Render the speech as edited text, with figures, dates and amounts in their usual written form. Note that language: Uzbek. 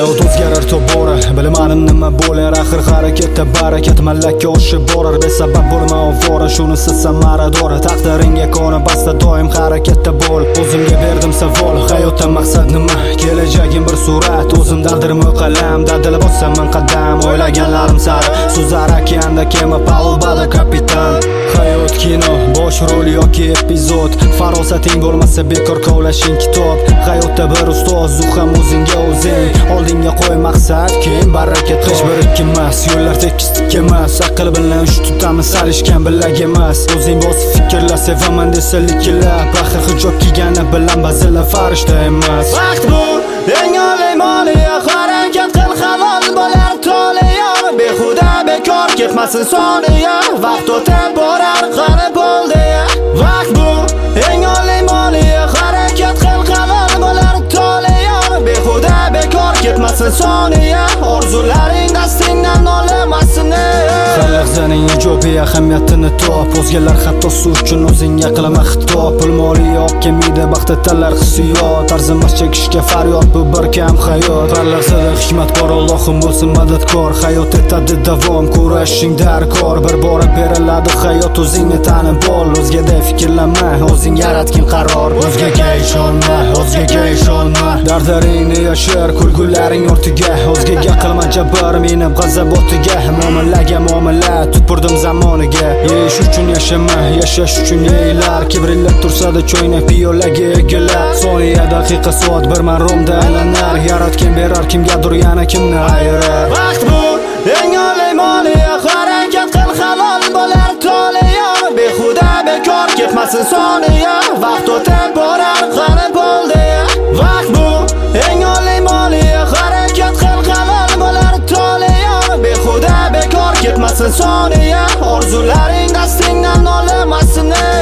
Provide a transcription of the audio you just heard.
Hayot o'zgarar tobora, bilmadim nima bo'lar, axir harakatda barakat mallakka oshib borar. Besabab bo'lma ovora, shunisi samarador. Taqdiringga qona basta, doim harakatda bo'l. O'zimga berdim savol, hayotda maqsad nima? Kelajagim bir surat, o'zimdadirmi qalam, dadil bosaman qadam, o'ylaganlarim sari. So'zlar okeanda, kema palubada kapitan. Hayot kino, bosh rol yoki epizod. Farosating bo'lmasa bekor qovlashing kitob. Hayotda bir ustoz, u ham o'zingga o'zing. Oldinga qo'y maqsad, keyin barakat. Hech bir ikkimas, yo'llar tekislik emas. Aql bilan uch tutamiz, salishgan bilak emas. O'zing bosib fikrla, sevaman desa likillab. Axir hijob kiygani bilan ba'zilar farishta emas. Vaqt bu eng oliy moliya, harakat qil halol bo'lar toliya. Behuda bekor ketmasin soniya, vaqt o'tib borar qani bo'ldi. Vaqt bu eng oliy moliya, harakat qil halol bo'lar toliya. Behuda bekor ketmasin soniya, orzularing dastingdan nolimasin. Har lahzaning ijobiy ahamiyatini top. O'zgalar hatto suv uchun o'zingga qilma xitob. Pul moliya olib kelmaydi, baxtda tanlar hissiyot. Arzimas chekishga faryod, bu bir kam hayot. Har lahzada hikmat bor, Allohim bo'lsin madadkor. Hayot etadi davom, kurashing darkor. Bir bora beriladi hayot, o'zingni tanib ol. O'zgaday fikrlama, o'zing yaratgin qaror. O'zgaga ishonma, o'zgaga ishonma. Dardlaringni yashir, kulgularing ortiga. O'zgaga qilma jabr, meni g'azab otiga. Muomalaga muomala, tutburdim zamoniga. Yeyish uchun yashama, yashash uchun yeylar. Kibrillab tursada choynak piyolaga egilar. Soniya, daqiqa, soat bir maromda aylanar. Yaratgan berar kimgadir, yana kimni ayirar. Vaqt bu eng oliy moliya, harakat qil halol bo'lar toliya. Behuda bekor ketmasin soniya, vaqt o'tib borar qani bo'ldi. Vaqt bu eng oliy moliya, harakat qil halol bo'lar toliya. Behuda bekor ketmasin soniya, orzularing dastingdan nolimasin.